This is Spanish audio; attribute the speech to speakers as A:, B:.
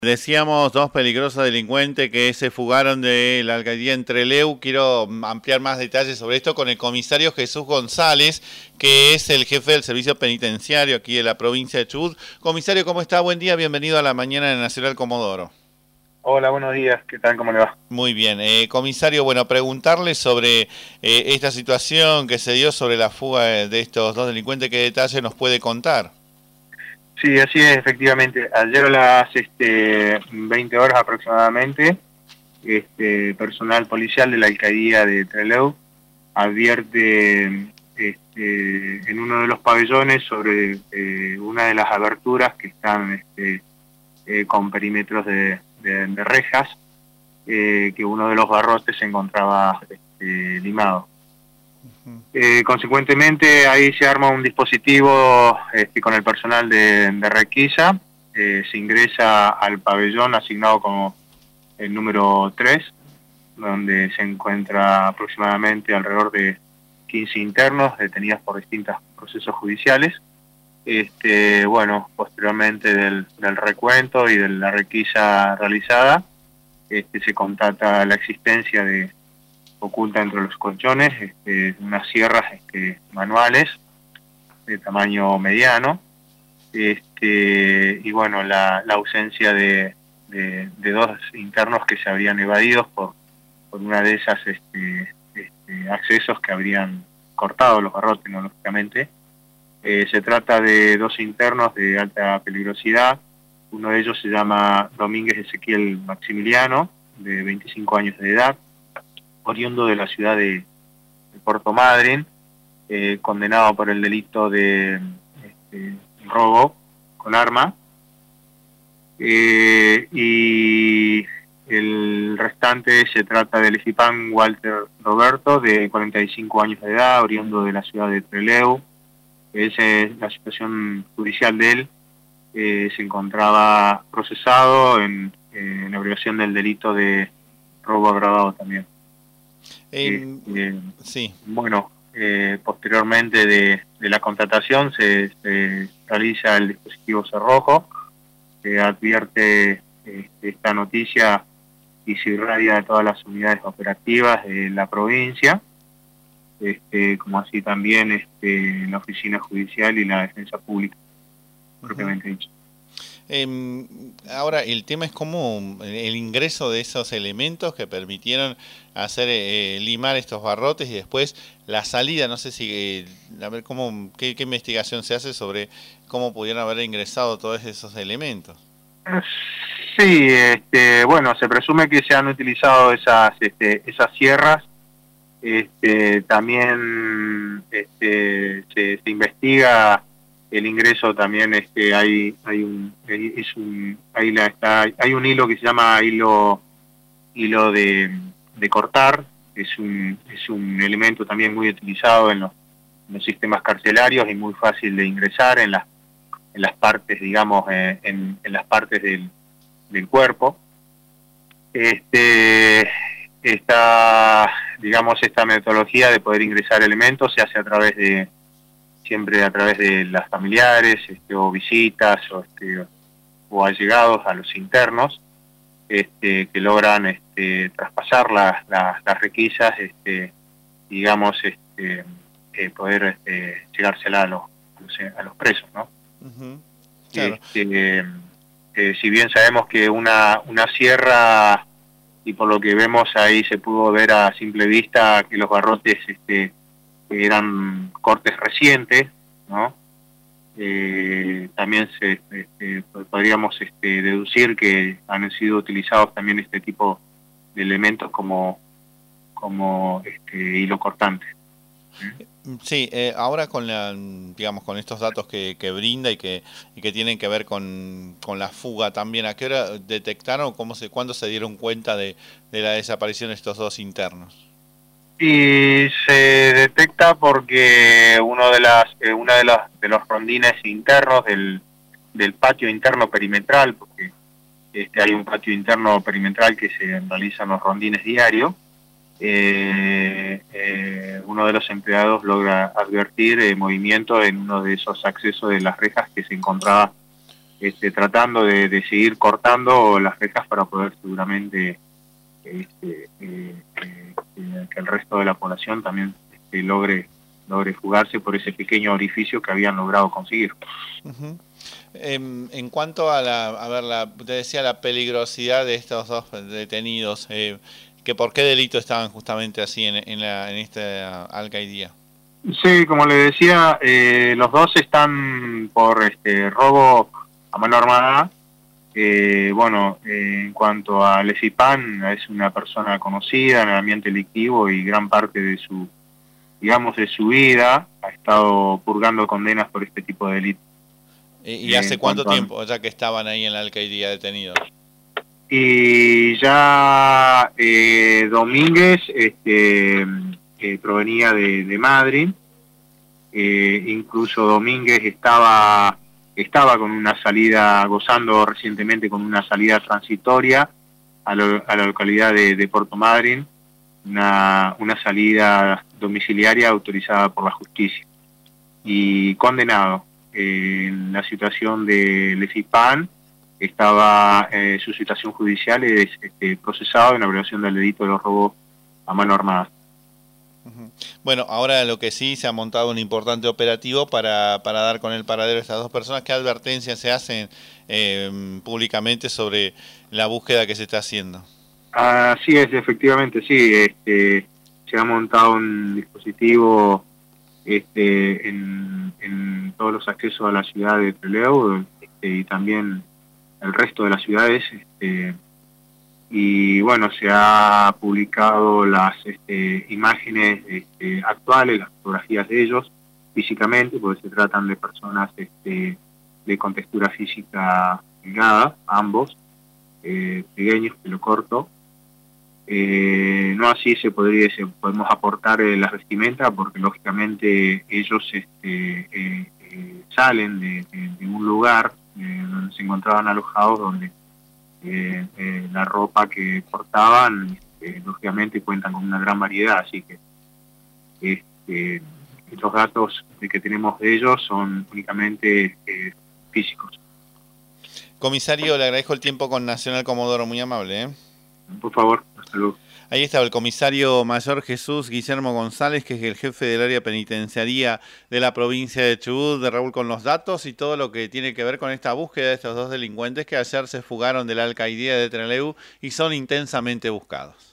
A: Decíamos dos peligrosos delincuentes que se fugaron de la alcaldía en Trelew. Quiero ampliar más detalles sobre esto con el comisario Jesús González, que es el jefe del servicio penitenciario aquí de la provincia de Chubut. Comisario, ¿cómo está? Buen día, bienvenido a la mañana de Nacional Comodoro.
B: Hola, buenos días, ¿qué tal? ¿Cómo le va?
A: Muy bien. Comisario, bueno, preguntarle sobre esta situación que se dio sobre la fuga de estos dos delincuentes. ¿Qué detalle nos puede contar?
B: Sí, así es, efectivamente. Ayer a las 20 horas aproximadamente, personal policial de la alcaldía de Trelew advierte en uno de los pabellones sobre una de las aberturas que están con perímetros de rejas, que uno de los barrotes se encontraba limado. Consecuentemente ahí se arma un dispositivo con el personal de requisa, se ingresa al pabellón asignado como el número 3, donde se encuentra aproximadamente alrededor de 15 internos detenidos por distintos procesos judiciales. Posteriormente del recuento y de la requisa realizada, se constata la existencia de oculta entre los colchones unas sierras manuales de tamaño mediano, y bueno, la ausencia de dos internos que se habrían evadido por una de esas accesos que habrían cortado los barrotes, ¿no? Lógicamente. Se trata de dos internos de alta peligrosidad. Uno de ellos se llama Domínguez Ezequiel Maximiliano, de 25 años de edad, oriundo de la ciudad de Puerto Madryn, condenado por el delito de robo con arma, y el restante se trata del Ejipán Walter Roberto, de 45 años de edad, oriundo de la ciudad de Trelew. Esa es la situación judicial de él. Se encontraba procesado en la obligación del delito de robo agravado también.
A: Sí.
B: Bueno, posteriormente de la contratación se realiza el dispositivo cerrojo, que advierte esta noticia y se irradia a todas las unidades operativas de la provincia, como así también la oficina judicial y la defensa pública, propiamente dicho.
A: Ahora, el tema es cómo el ingreso de esos elementos que permitieron hacer limar estos barrotes y después la salida. No sé si, a ver, qué investigación se hace sobre cómo pudieron haber ingresado todos esos elementos.
B: Sí, bueno, se presume que se han utilizado esas sierras. También se investiga el ingreso también. Hay un hilo que se llama hilo de cortar. Es un elemento también muy utilizado en los sistemas carcelarios y muy fácil de ingresar en las partes, digamos, en las partes del cuerpo. Esta metodología de poder ingresar elementos se hace siempre a través de las familiares, o visitas, o allegados a los internos, que logran traspasar las requisas, digamos, poder llegársela a los presos, ¿no?
A: Claro.
B: Si bien sabemos que una sierra, y por lo que vemos ahí se pudo ver a simple vista que los barrotes eran cortes recientes, ¿no? También podríamos deducir que han sido utilizados también este tipo de elementos como hilo cortante.
A: Sí, ahora digamos, con estos datos que brinda y que tienen que ver con la fuga también, ¿a qué hora detectaron, cuándo se dieron cuenta de la desaparición de estos dos internos?
B: Y se detecta porque una de los rondines internos del patio interno perimetral, porque hay un patio interno perimetral que se realizan los rondines diarios. Uno de los empleados logra advertir movimiento en uno de esos accesos de las rejas que se encontraba tratando de seguir cortando las rejas para poder seguramente que el resto de la población también logre fugarse por ese pequeño orificio que habían logrado conseguir.
A: Uh-huh. En cuanto a te decía la peligrosidad de estos dos detenidos, que por qué delito estaban justamente así en esta alcaidía.
B: Sí, como le decía, los dos están por robo a mano armada. Bueno, en cuanto a Lecipan, es una persona conocida en el ambiente delictivo y gran parte de su, digamos, de su vida ha estado purgando condenas por este tipo de delitos.
A: ¿Y hace cuánto tiempo ya que estaban ahí en la alcaidía detenidos?
B: Y ya Domínguez provenía de Madrid, incluso Domínguez estaba con una salida, gozando recientemente con una salida transitoria a la localidad de Puerto Madryn, una salida domiciliaria autorizada por la justicia, y condenado. En la situación de Lecipan estaba su situación judicial, es procesado en la violación del delito de los robos a mano armada.
A: Bueno, ahora lo que sí se ha montado un importante operativo para dar con el paradero de estas dos personas. ¿Qué advertencias se hacen públicamente sobre la búsqueda que se está haciendo?
B: Así es, efectivamente, sí. Se ha montado un dispositivo en todos los accesos a la ciudad de Trelew y también el resto de las ciudades. Y bueno, se ha publicado las imágenes actuales, las fotografías de ellos físicamente, porque se tratan de personas de contextura física delgada, ambos, pequeños, pelo corto. No así podemos aportar las vestimentas, porque lógicamente ellos salen de un lugar donde se encontraban alojados, donde la ropa que portaban lógicamente cuentan con una gran variedad, así que los datos que tenemos de ellos son únicamente físicos.
A: Comisario, le agradezco el tiempo con Nacional Comodoro, muy amable.
B: Por favor, hasta luego.
A: Ahí estaba el comisario mayor Jesús Guillermo González, que es el jefe del área penitenciaria de la provincia de Chubut, de Raúl, con los datos y todo lo que tiene que ver con esta búsqueda de estos dos delincuentes que ayer se fugaron de la alcaidía de Trelew y son intensamente buscados.